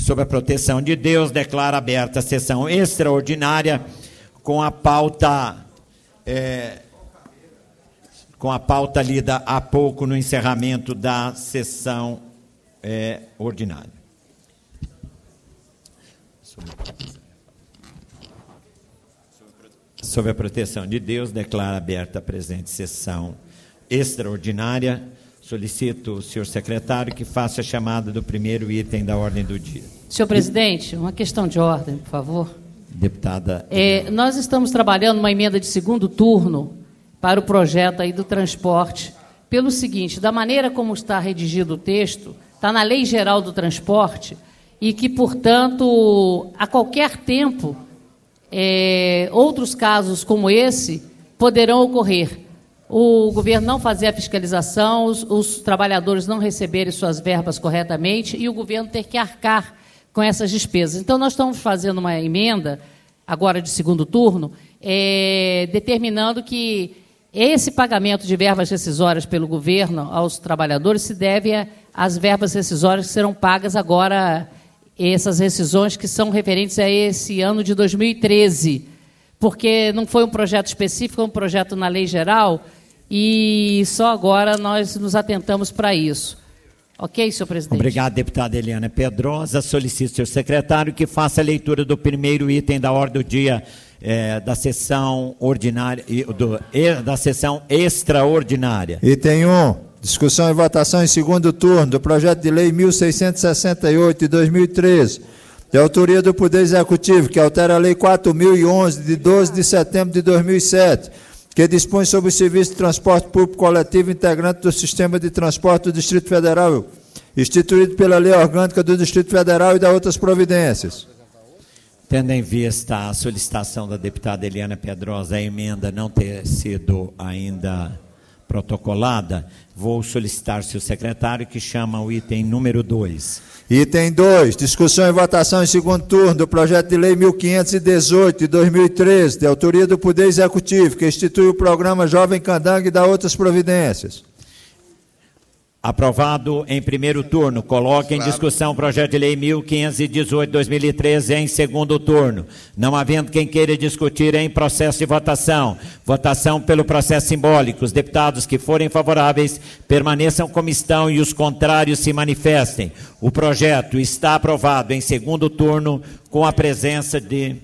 Sob a proteção de Deus, declaro aberta a sessão extraordinária com a pauta lida há pouco no encerramento da sessão ordinária. Sob a proteção de Deus, declaro aberta a presente sessão extraordinária. Solicito o senhor secretário que faça a chamada do primeiro item da ordem do dia. Senhor presidente, uma questão de ordem, por favor. Deputada. Nós estamos trabalhando uma emenda de segundo turno para o projeto aí do transporte, pelo seguinte: da maneira como está redigido o texto, está na Lei Geral do Transporte, e que, portanto, a qualquer tempo, outros casos como esse poderão ocorrer. O governo não fazer a fiscalização, os trabalhadores não receberem suas verbas corretamente e o governo ter que arcar com essas despesas. Então, nós estamos fazendo uma emenda, agora de segundo turno, determinando que esse pagamento de verbas rescisórias pelo governo aos trabalhadores se deve às verbas rescisórias que serão pagas agora, essas rescisões que são referentes a esse ano de 2013, porque não foi um projeto específico, é um projeto na lei geral, e só agora nós nos atentamos para isso. Ok, senhor presidente? Obrigado, deputada Eliana Pedrosa. Solicito, senhor secretário, que faça a leitura do primeiro item da ordem do dia da sessão ordinária, da sessão extraordinária. Item 1. Discussão e votação em segundo turno do projeto de lei 1668 de 2013, de autoria do Poder Executivo, que altera a lei 4011 de 12 de setembro de 2007, que dispõe sobre o serviço de transporte público coletivo integrante do sistema de transporte do Distrito Federal, instituído pela Lei Orgânica do Distrito Federal e da outras providências. Tendo em vista a solicitação da deputada Eliana Pedrosa, a emenda não ter sido ainda protocolada, vou solicitar, senhor secretário, que chama o item número 2. Item 2, discussão e votação em segundo turno do projeto de lei 1518 de 2013, de autoria do Poder Executivo, que institui o programa Jovem Candangue e dá outras providências. Aprovado em primeiro turno. Coloque em discussão o projeto de lei 1518 de 2013 em segundo turno. Não havendo quem queira discutir em processo de votação. Votação pelo processo simbólico. Os deputados que forem favoráveis permaneçam como estão e os contrários se manifestem. O projeto está aprovado em segundo turno com a presença de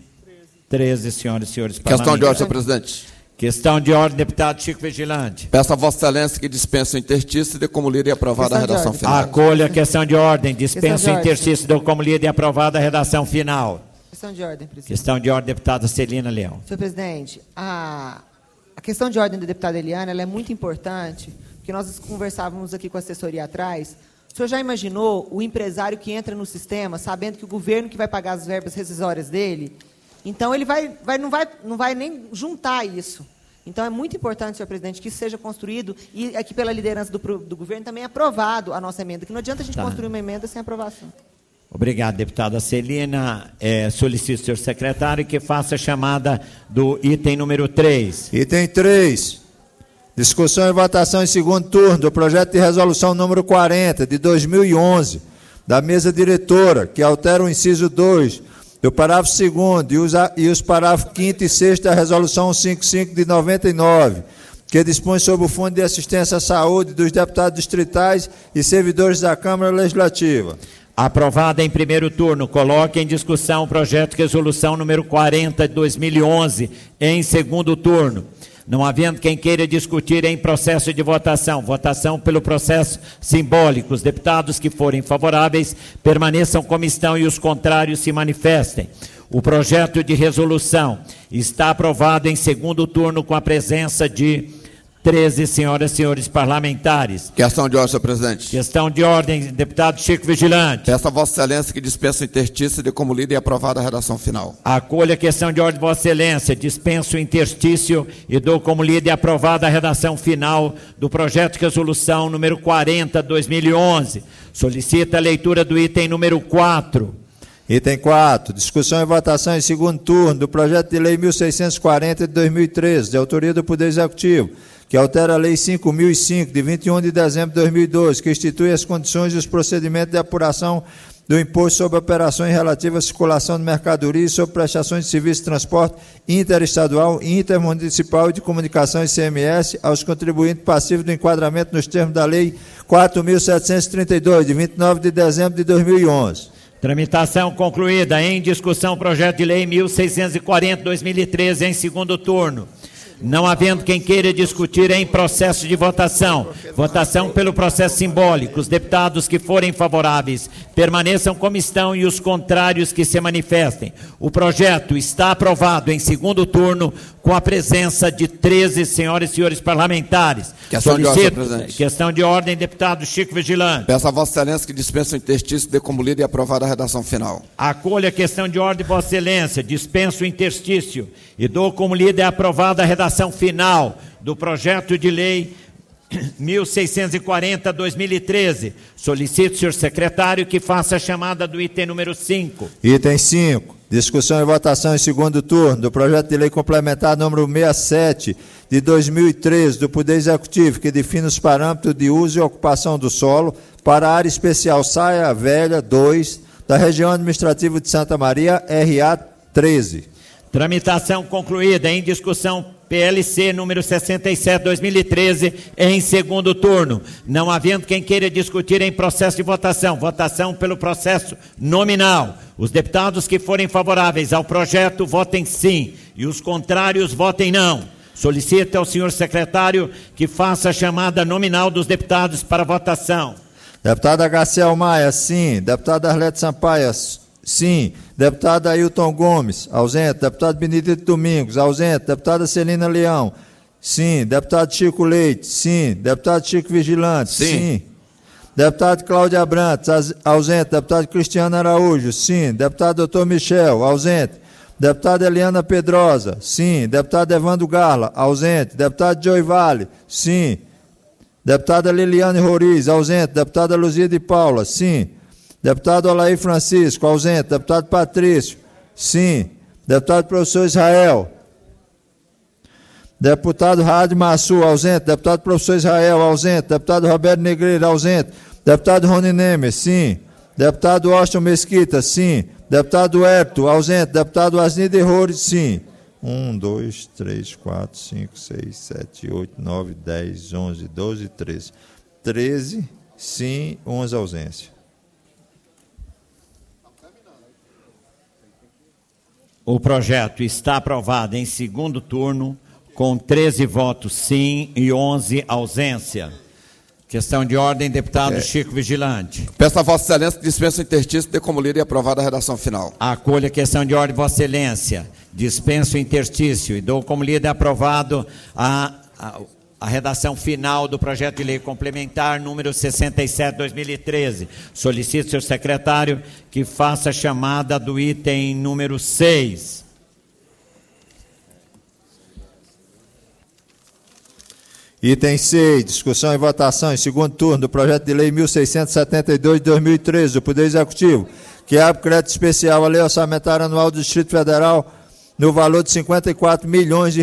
13 senhoras e senhores parlamentares. Questão de ordem, senhor presidente. Questão de ordem, deputado Chico Vigilante. Peço a Vossa Excelência que dispense o interstício e dê como lida e aprovada a redação final. Acolha a questão de ordem, dispense o interstício e dê como lida e aprovada a redação final. Questão de ordem, presidente. Questão de ordem, deputada Celina Leão. Senhor presidente, a questão de ordem da deputada Eliana ela é muito importante, porque nós conversávamos aqui com a assessoria atrás. O senhor já imaginou o empresário que entra no sistema sabendo que o governo que vai pagar as verbas rescisórias dele? Então, ele não vai nem juntar isso. Então, é muito importante, senhor presidente, que isso seja construído e aqui pela liderança do governo também aprovado a nossa emenda, que não adianta a gente construir uma emenda sem aprovação. Obrigado, deputada Celina. Solicito, senhor secretário, que faça a chamada do item número 3. Item 3. Discussão e votação em segundo turno do projeto de resolução número 40, de 2011, da mesa diretora, que altera o inciso 2, do parágrafo 2º e os parágrafos 5º e 6º da Resolução 155 de 99, que dispõe sobre o Fundo de Assistência à Saúde dos deputados distritais e servidores da Câmara Legislativa. Aprovada em primeiro turno. Coloque em discussão o projeto de resolução número 40 de 2011 em segundo turno. Não havendo quem queira discutir em processo de votação. Votação pelo processo simbólico. Os deputados que forem favoráveis permaneçam como estão e os contrários se manifestem. O projeto de resolução está aprovado em segundo turno com a presença de 13 senhoras e senhores parlamentares. Questão de ordem, senhor presidente. Questão de ordem, deputado Chico Vigilante. Peço a Vossa Excelência que dispense o interstício e dê como lida e aprovada a redação final. Acolha a questão de ordem, Vossa Excelência. Dispenso o interstício e dou como lida e aprovada a redação final do projeto de resolução número 40, 2011. Solicita a leitura do item número 4. Item 4. Discussão e votação em segundo turno do projeto de lei 1640 de 2013, de autoria do Poder Executivo, que altera a Lei 5.005, de 21 de dezembro de 2012, que institui as condições e os procedimentos de apuração do Imposto sobre Operações Relativas à Circulação de Mercadorias e sobre prestações de serviço de transporte interestadual e intermunicipal e de comunicação ICMS aos contribuintes passivos do enquadramento nos termos da Lei 4.732, de 29 de dezembro de 2011. Tramitação concluída. Em discussão, projeto de lei 1640/2013, em segundo turno. Não havendo quem queira discutir em processo de votação. Votação pelo processo simbólico. Os deputados que forem favoráveis permaneçam como estão e os contrários que se manifestem. O projeto está aprovado em segundo turno com a presença de 13 senhoras e senhores parlamentares. Questão de ordem, presidente. Questão de ordem, deputado Chico Vigilante. Peço a Vossa Excelência que dispense o interstício, dê como lida e aprovada a redação final. Acolha a questão de ordem, Vossa Excelência, dispenso o interstício e dou como lida e aprovada a redação final do projeto de lei 1640/2013. Solicito, senhor secretário, que faça a chamada do item número 5. Item 5. Discussão e votação em segundo turno do projeto de lei complementar número 67 de 2013 do Poder Executivo, que define os parâmetros de uso e ocupação do solo para a área especial Saia Velha 2 da região administrativa de Santa Maria, RA 13. Tramitação concluída. Em discussão, PLC número 67/2013, em segundo turno. Não havendo quem queira discutir em processo de votação. Votação pelo processo nominal. Os deputados que forem favoráveis ao projeto, votem sim. E os contrários, votem não. Solicito ao senhor secretário que faça a chamada nominal dos deputados para votação. Deputado Garcel Maia, sim. Deputado Arlete Sampaio, sim. Deputado Ailton Gomes, ausente. Deputado Benedito Domingos, ausente. Deputada Celina Leão, sim. Deputado Chico Leite, sim. Deputado Chico Vigilante, sim. Deputado Cláudio Abrantes, ausente. Deputado Cristiano Araújo, sim. Deputado Doutor Michel, ausente. Deputada Eliana Pedrosa, sim. Deputado Evandro Garla, ausente. Deputado Joey Vale, sim. Deputada Liliane Roriz, ausente. Deputada Luzia de Paula, sim. Deputado Olair Francisco, ausente. Deputado Patrício, sim. Deputado Professor Israel. Deputado Rádio Massu, ausente. Deputado Professor Israel, ausente. Deputado Roberto Negreira, ausente. Deputado Rony Nemes, sim. Deputado Austin Mesquita, sim. Deputado Herto, ausente. Deputado Asnir de Rores, sim. 1, 2, 3, 4, 5, 6, 7, 8, 9, 10, 11, 12, 13. 13, sim, 11 ausências. O projeto está aprovado em segundo turno com 13 votos sim e 11 ausência. Questão de ordem, deputado Chico Vigilante. Peço a Vossa Excelência que dispense o interstício, dê como lida e aprovada a redação final. Acolha a questão de ordem, Vossa Excelência. Dispenso o interstício e dou como lida e aprovado a redação final do projeto de lei complementar número 67/2013. Solicito, senhor secretário, que faça a chamada do item número 6. Item 6, discussão e votação em segundo turno do projeto de lei 1672 de 2013 do Poder Executivo, que abre crédito especial à Lei Orçamentária Anual do Distrito Federal no valor de R$ 54 milhões.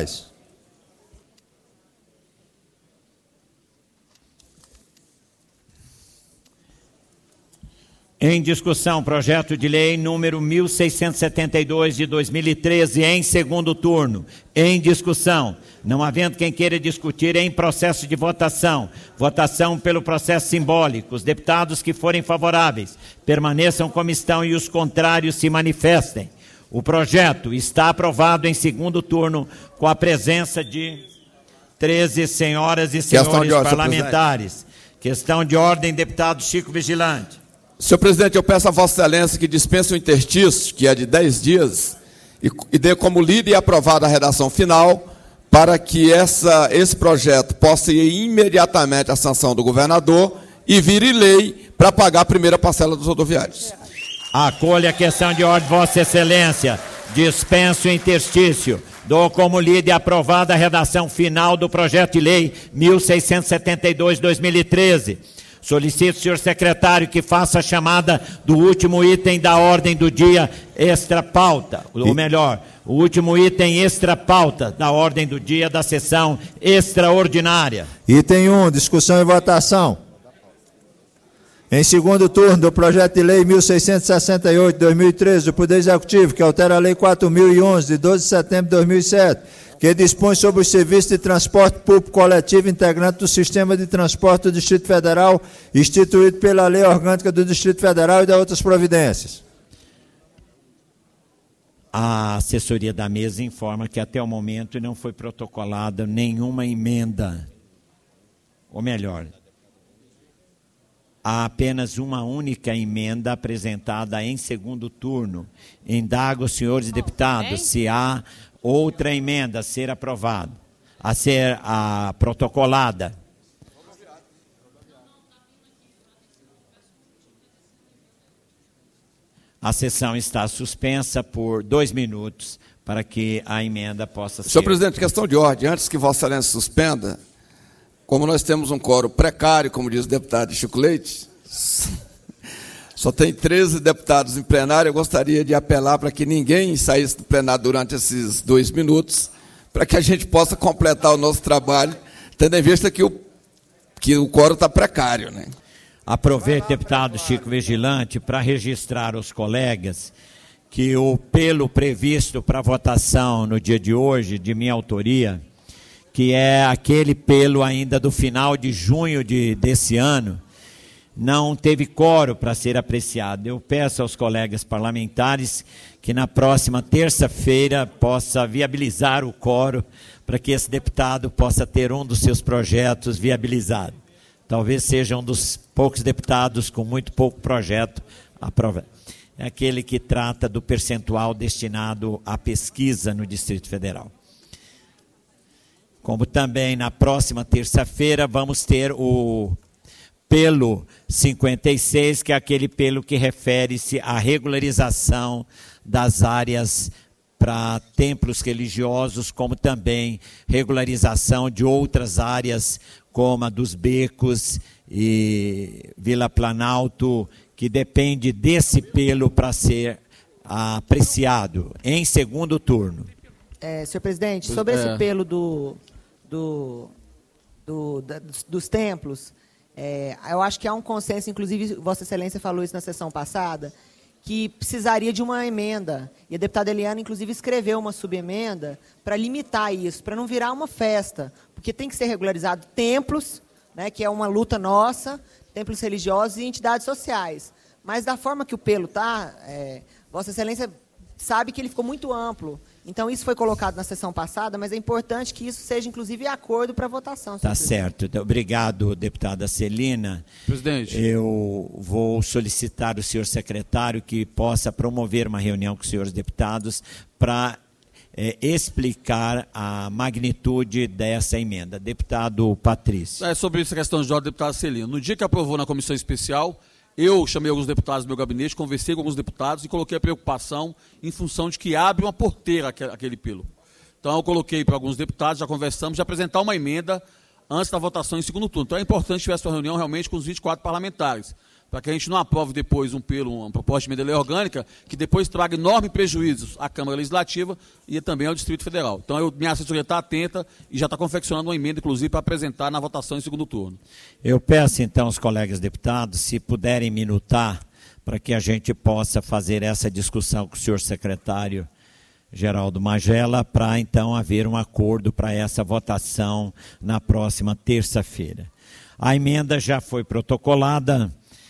Em discussão, projeto de lei número 1672 de 2013, em segundo turno. Em discussão, não havendo quem queira discutir em processo de votação. Votação pelo processo simbólico. Os deputados que forem favoráveis permaneçam como estão e os contrários se manifestem. O projeto está aprovado em segundo turno com a presença de 13 senhoras e senhores parlamentares. Questão de ordem, deputado Chico Vigilante. Senhor presidente, eu peço a Vossa Excelência que dispense o interstício, que é de 10 dias, e dê como lida e aprovada a redação final, para que esse projeto possa ir imediatamente à sanção do governador e vire lei para pagar a primeira parcela dos rodoviários. Acolha a questão de ordem, Vossa Excelência. Dispenso o interstício. Dou como lida e aprovada a redação final do projeto de lei 1672/2013. Solicito, senhor secretário, que faça a chamada do último item da ordem do dia extra pauta, ou melhor, o último item extra pauta da ordem do dia da sessão extraordinária. Item 1, discussão e votação. Em segundo turno, do projeto de lei 1668/2013 do Poder Executivo, que altera a lei 4011 de 12 de setembro de 2007, que dispõe sobre os serviços de transporte público coletivo integrante do sistema de transporte do Distrito Federal, instituído pela Lei Orgânica do Distrito Federal e de outras providências. A assessoria da mesa informa que até o momento não foi protocolada nenhuma emenda, ou melhor, há apenas uma única emenda apresentada em segundo turno. Indago os senhores deputados se há outra emenda a ser aprovada, a ser protocolada. A sessão está suspensa por 2 minutos para que a emenda possa ser... Senhor presidente, questão de ordem. Antes que Vossa Excelência suspenda, como nós temos um quórum precário, como diz o deputado Chico Leite, só tem 13 deputados em plenário, eu gostaria de apelar para que ninguém saísse do plenário durante esses 2 minutos, para que a gente possa completar o nosso trabalho, tendo em vista que o quórum está precário, né? Aproveito, deputado Chico Vigilante, para registrar aos colegas que o pelo previsto para votação no dia de hoje, de minha autoria, que é aquele pelo ainda do final de junho desse ano, não teve quórum para ser apreciado. Eu peço aos colegas parlamentares que na próxima terça-feira possa viabilizar o quórum para que esse deputado possa ter um dos seus projetos viabilizado. Talvez seja um dos poucos deputados com muito pouco projeto aprovado. É aquele que trata do percentual destinado à pesquisa no Distrito Federal. Como também na próxima terça-feira vamos ter o pelo 56, que é aquele pelo que refere-se à regularização das áreas para templos religiosos, como também regularização de outras áreas, como a dos Becos e Vila Planalto, que depende desse pelo para ser apreciado em segundo turno. Senhor presidente, sobre esse pelo dos templos, eu acho que há um consenso, inclusive Vossa Excelência falou isso na sessão passada, que precisaria de uma emenda. E a deputada Eliana, inclusive, escreveu uma subemenda para limitar isso, para não virar uma festa. Porque tem que ser regularizado templos, né, que é uma luta nossa, templos religiosos e entidades sociais. Mas da forma que o pelo está, Vossa Excelência sabe que ele ficou muito amplo. Então, isso foi colocado na sessão passada, mas é importante que isso seja, inclusive, acordo para votação. Tá certo. Obrigado, deputada Celina. Presidente. Eu vou solicitar ao senhor secretário que possa promover uma reunião com os senhores deputados para explicar a magnitude dessa emenda. Deputado Patrício. Sobre essa questão de ordem, deputada Celina. No dia que aprovou na comissão especial, eu chamei alguns deputados do meu gabinete, conversei com alguns deputados e coloquei a preocupação em função de que abre uma porteira aquele pelo. Então, eu coloquei para alguns deputados, já conversamos, de apresentar uma emenda antes da votação em segundo turno. Então, é importante que tivesse uma reunião realmente com os 24 parlamentares, para que a gente não aprove depois uma proposta de emenda de lei orgânica, que depois traga enormes prejuízos à Câmara Legislativa e também ao Distrito Federal. Então, minha assessoria está atenta e já está confeccionando uma emenda, inclusive, para apresentar na votação em segundo turno. Eu peço, então, aos colegas deputados, se puderem minutar, para que a gente possa fazer essa discussão com o senhor secretário Geraldo Magela, para, então, haver um acordo para essa votação na próxima terça-feira. A emenda já foi protocolada.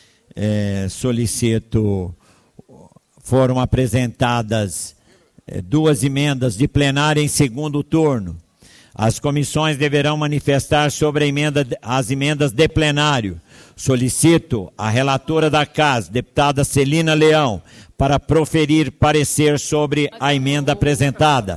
Foram apresentadas 2 emendas de plenária em segundo turno. As comissões deverão manifestar sobre as emendas de plenário. Solicito a relatora da casa, deputada Celina Leão, para proferir parecer sobre a emenda apresentada.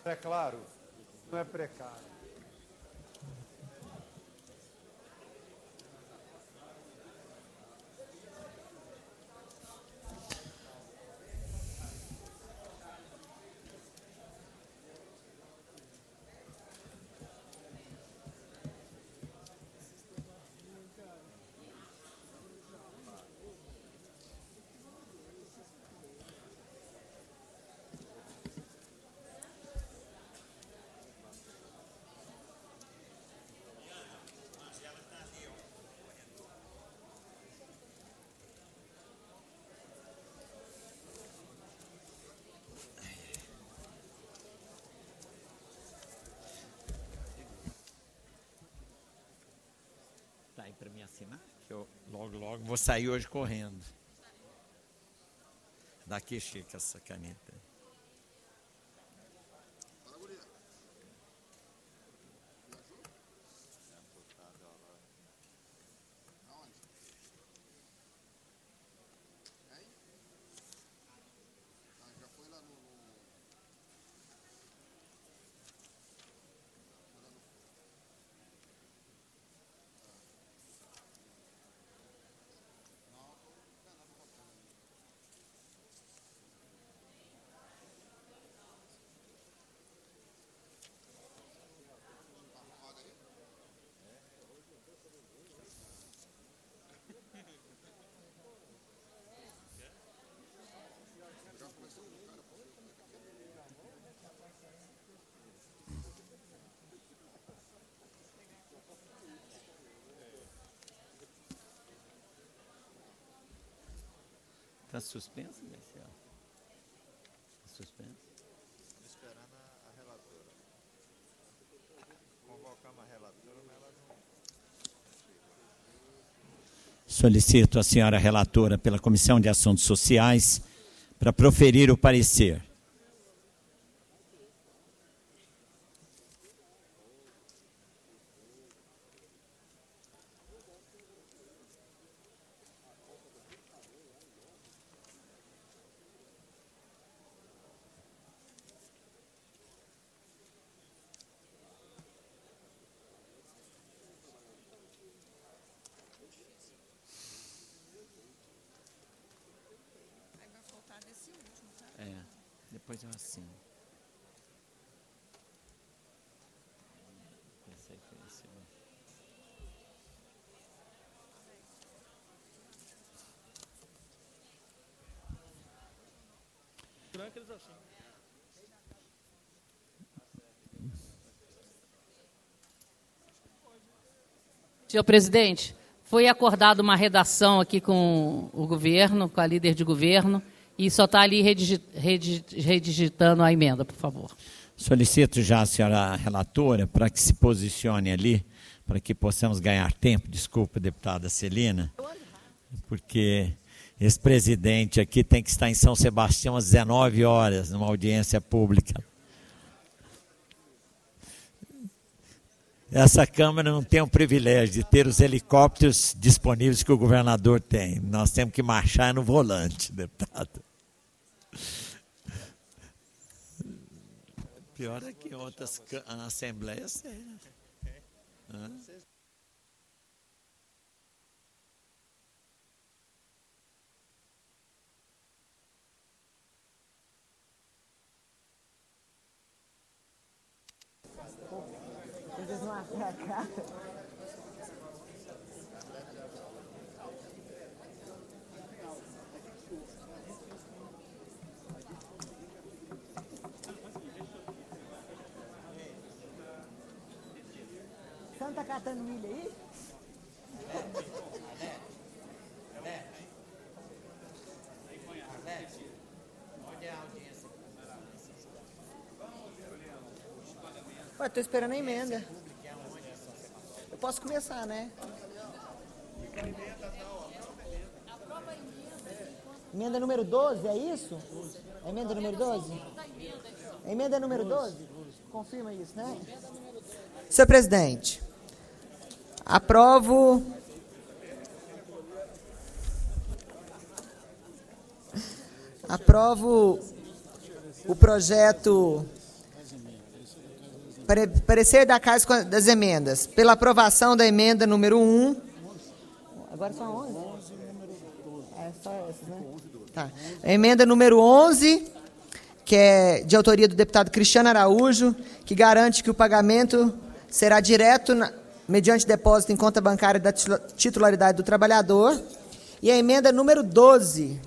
É claro, não é precário. Tá aí para me assinar? Que eu logo vou sair hoje correndo. Daqui, Chico, essa caneta. Está suspenso, Marcelo? Está suspenso? Esperando a relatora. Convocamos a relatora, mas ela não... Solicito a senhora relatora pela Comissão de Assuntos Sociais para proferir o parecer. Depois eu assino. Esse aí foi esse. Senhor presidente, foi acordada uma redação aqui com o governo, com a líder de governo, e só está ali redigitando a emenda, por favor. Solicito já a senhora relatora para que se posicione ali, para que possamos ganhar tempo. Desculpa, deputada Celina, porque esse presidente aqui tem que estar em São Sebastião às 19 horas, numa audiência pública. Essa Câmara não tem o privilégio de ter os helicópteros disponíveis que o governador tem. Nós temos que marchar no volante, deputado. Pior é que outras assembleias, sei. Vocês não acham a cara? Você não está catando milho aí? Ué, estou esperando a emenda. Eu posso começar, né? Emenda número 12, é isso? É emenda número 12? É emenda número 12? Confirma isso, né? Senhor presidente, aprovo o projeto Parecer da Casa das Emendas. Pela aprovação da emenda número 1. Agora são 11? É só essas, né? Tá. A emenda número 11, que é de autoria do deputado Cristiano Araújo, que garante que o pagamento será direto mediante depósito em conta bancária da titularidade do trabalhador. E a emenda número 12,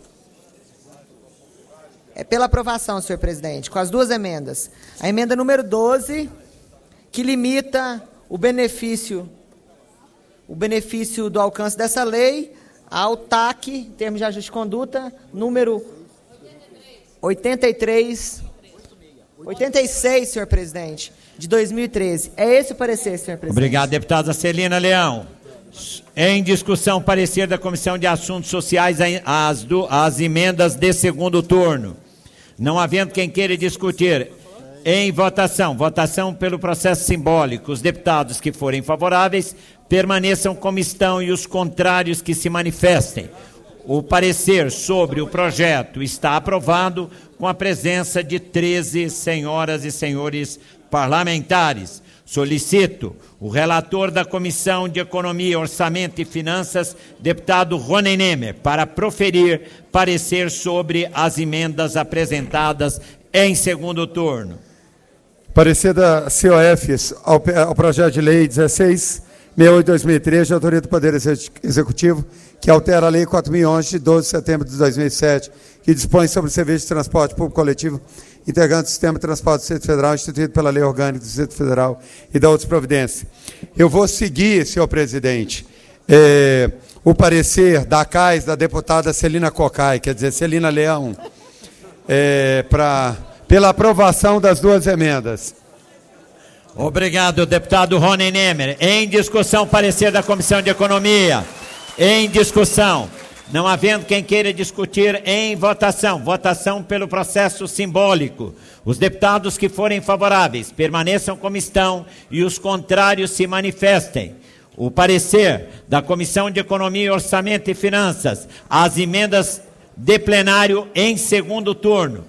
é pela aprovação, senhor presidente, com as duas emendas. A emenda número 12, que limita o benefício do alcance dessa lei ao TAC, em termos de ajuste de conduta, número 86, senhor presidente, de 2013. É esse o parecer, senhor presidente. Obrigado, deputada Celina Leão. Em discussão, parecer da Comissão de Assuntos Sociais às emendas de segundo turno. Não havendo quem queira discutir, em votação pelo processo simbólico, os deputados que forem favoráveis permaneçam como estão e os contrários que se manifestem. O parecer sobre o projeto está aprovado com a presença de 13 senhoras e senhores parlamentares. Solicito o relator da Comissão de Economia, Orçamento e Finanças, deputado Rony Nemer, para proferir parecer sobre as emendas apresentadas em segundo turno. Parecer da COF ao projeto de lei 1668/2013, de autoria do Poder Executivo, que altera a lei 4.011, de 12 de setembro de 2007, que dispõe sobre o serviço de transporte público coletivo integrante do Sistema de Transporte do Distrito Federal, instituído pela Lei Orgânica do Distrito Federal e da outras providências. Eu vou seguir, senhor presidente, o parecer da CAIS, da deputada Celina Cocai, quer dizer, Celina Leão, pela aprovação das duas emendas. Obrigado, deputado Rony Nemer. Em discussão, parecer da Comissão de Economia. Em discussão. Não havendo quem queira discutir, em votação pelo processo simbólico. Os deputados que forem favoráveis permaneçam como estão e os contrários se manifestem. O parecer da Comissão de Economia, Orçamento e Finanças, as emendas de plenário em segundo turno,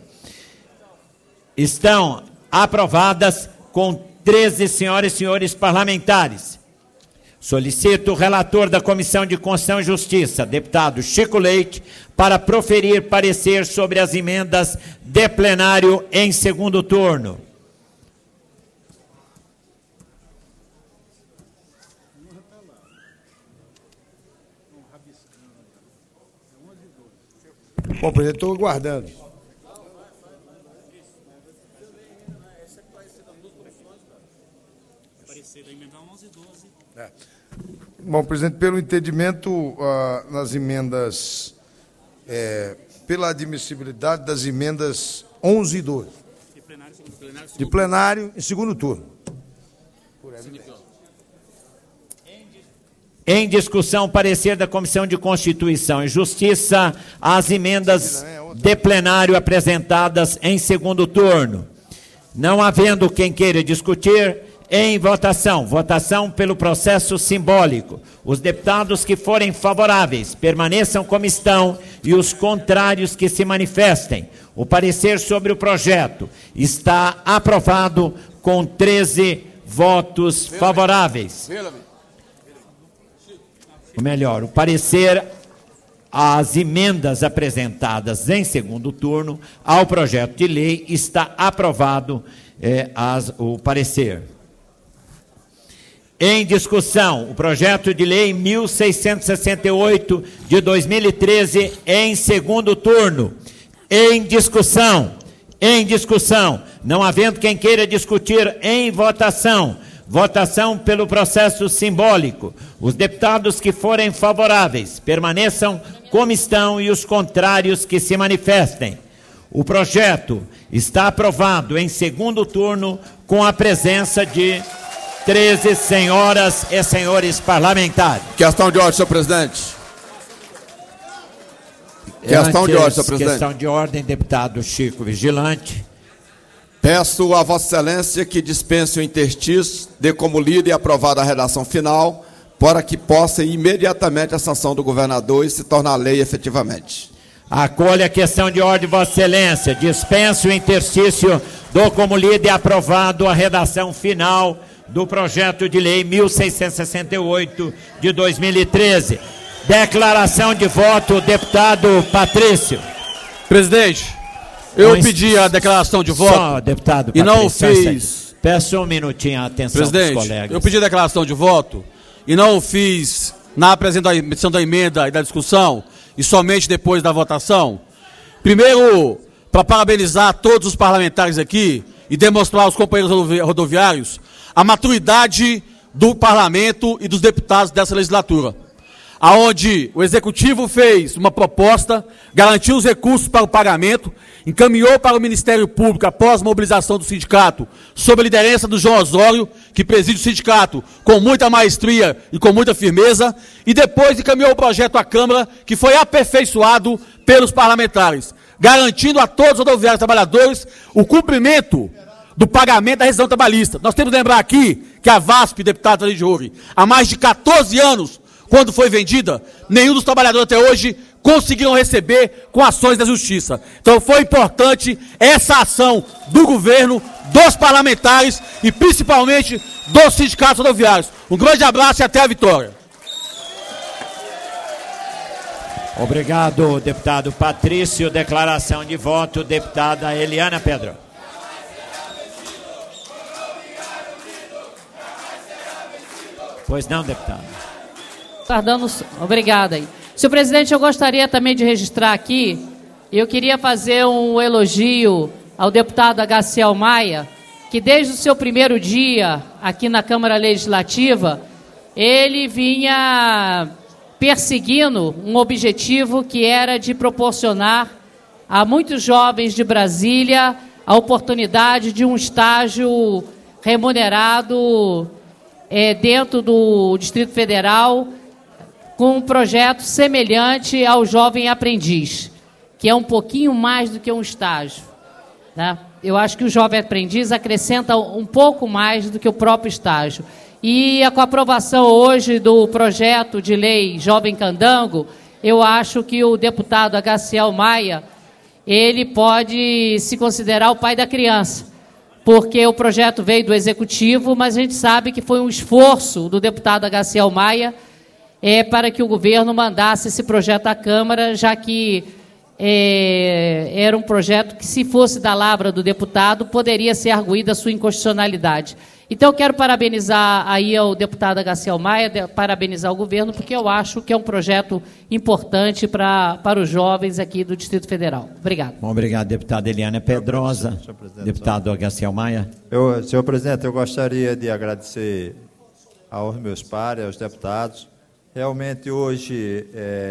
estão aprovadas com 13 senhoras e senhores parlamentares. Solicito o relator da Comissão de Constituição e Justiça, deputado Chico Leite, para proferir parecer sobre as emendas de plenário em segundo turno. Bom, presidente, estou aguardando. Bom, presidente, pelo entendimento nas emendas, pela admissibilidade das emendas 11 e 12. De plenário em segundo turno. Em discussão, parecer da Comissão de Constituição e Justiça, as emendas de plenário apresentadas em segundo turno. Não havendo quem queira discutir, em votação pelo processo simbólico. Os deputados que forem favoráveis permaneçam como estão e os contrários que se manifestem. O parecer sobre o projeto está aprovado com 13 votos favoráveis. Ou melhor, o parecer às emendas apresentadas em segundo turno ao projeto de lei está aprovado o parecer. Em discussão, o projeto de lei 1668 de 2013 em segundo turno. Em discussão. Não havendo quem queira discutir, em votação pelo processo simbólico. Os deputados que forem favoráveis permaneçam como estão e os contrários que se manifestem. O projeto está aprovado em segundo turno com a presença de 13 senhoras e senhores parlamentares. Questão de ordem, senhor presidente. Questão de ordem, senhor presidente. Questão de ordem, deputado Chico Vigilante. Peço a Vossa Excelência que dispense o interstício, dê como lida e aprovada a redação final, para que possa ir imediatamente a sanção do governador e se tornar lei efetivamente. Acolha a questão de ordem, Vossa Excelência. Dispense o interstício, dou como lida e aprovado a redação final do projeto de lei 1668 de 2013. Declaração de voto, deputado Patrício. Presidente, eu pedi a declaração de voto. Só, deputado e Patrício, não fiz. Peço um minutinho a atenção Presidente, dos colegas. eu pedi a declaração de voto e não o fiz na apresentação da emenda e da discussão e somente depois da votação. Primeiro, para parabenizar todos os parlamentares aqui e demonstrar aos companheiros rodoviários a maturidade do parlamento e dos deputados dessa legislatura, aonde o Executivo fez uma proposta, garantiu os recursos para o pagamento, encaminhou para o Ministério Público após a mobilização do sindicato, sob a liderança do João Osório, que preside o sindicato com muita maestria e com muita firmeza, e depois encaminhou o projeto à Câmara, que foi aperfeiçoado pelos parlamentares, garantindo a todos os rodoviários trabalhadores o cumprimento do pagamento da rescisão trabalhista. Nós temos que lembrar aqui que a VASP, deputado Thalys Jorge, há mais de 14 anos, quando foi vendida, nenhum dos trabalhadores até hoje conseguiram receber com ações da justiça. Então foi importante essa ação do governo, dos parlamentares e principalmente dos sindicatos rodoviários. Um grande abraço e até a vitória. Obrigado, deputado Patrício. Declaração de voto, deputada Eliana Pedro. Pois não, deputado. Obrigada aí. Senhor presidente, eu gostaria também de registrar aqui, eu queria fazer um elogio ao deputado Agaciel Maia, que desde o seu primeiro dia aqui na Câmara Legislativa, ele vinha perseguindo um objetivo que era de proporcionar a muitos jovens de Brasília a oportunidade de um estágio remunerado dentro do Distrito Federal, com um projeto semelhante ao Jovem Aprendiz, que é um pouquinho mais do que um estágio, né? Eu acho que o Jovem Aprendiz acrescenta um pouco mais do que o próprio estágio. E com a aprovação hoje do projeto de lei Jovem Candango, eu acho que o deputado Agaciel Maia, ele pode se considerar o pai da criança, porque o projeto veio do Executivo, mas a gente sabe que foi um esforço do deputado Agaciel Maia para que o governo mandasse esse projeto à Câmara, já que era um projeto que, se fosse da lavra do deputado, poderia ser arguída a sua inconstitucionalidade. Então, eu quero parabenizar aí ao deputado Agaciel Maia, parabenizar o governo, porque eu acho que é um projeto importante para os jovens aqui do Distrito Federal. Obrigado. Bom, obrigado, deputada Eliana Pedrosa. Deputado Agaciel Maia. Senhor presidente, eu gostaria de agradecer aos meus pares, aos deputados. Realmente, hoje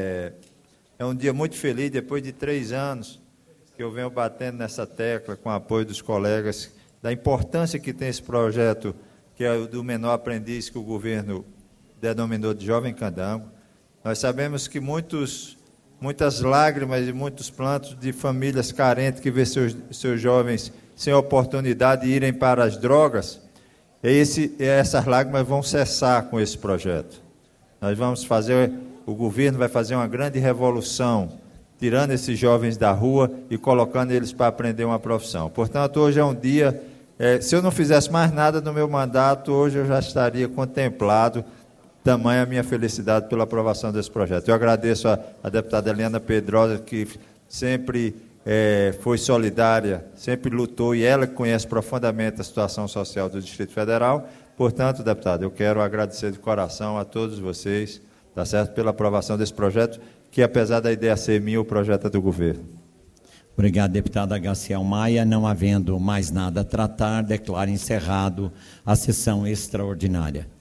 é um dia muito feliz, depois de 3 anos que eu venho batendo nessa tecla, com o apoio dos colegas, da importância que tem esse projeto, que é o do menor aprendiz, que o governo denominou de Jovem Candango. Nós sabemos que muitas lágrimas e muitos plantos de famílias carentes que vê seus jovens sem oportunidade de irem para as drogas, essas lágrimas vão cessar com esse projeto. Nós vamos o governo vai fazer uma grande revolução, tirando esses jovens da rua e colocando eles para aprender uma profissão. Portanto, hoje é um dia, se eu não fizesse mais nada no meu mandato, hoje eu já estaria contemplado, tamanha a minha felicidade pela aprovação desse projeto. Eu agradeço a deputada Eliana Pedrosa, que sempre foi solidária, sempre lutou, e ela conhece profundamente a situação social do Distrito Federal. Portanto, deputado, eu quero agradecer de coração a todos vocês, tá certo, pela aprovação desse projeto, que, apesar da ideia ser minha, o projeto é do governo. Obrigado, deputado Agaciel Maia. Não havendo mais nada a tratar, declaro encerrado a sessão extraordinária.